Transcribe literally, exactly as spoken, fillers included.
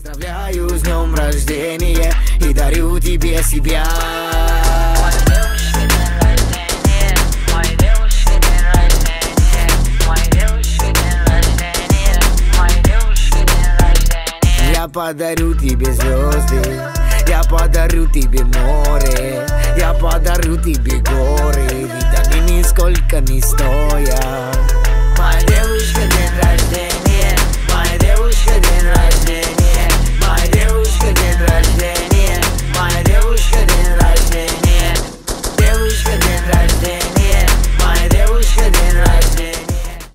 Поздравляю с днем рождения и дарю тебе себя. Я подарю тебе звезды, я подарю тебе море, я подарю тебе горы, ведь они нисколько не стоят. Моя девушка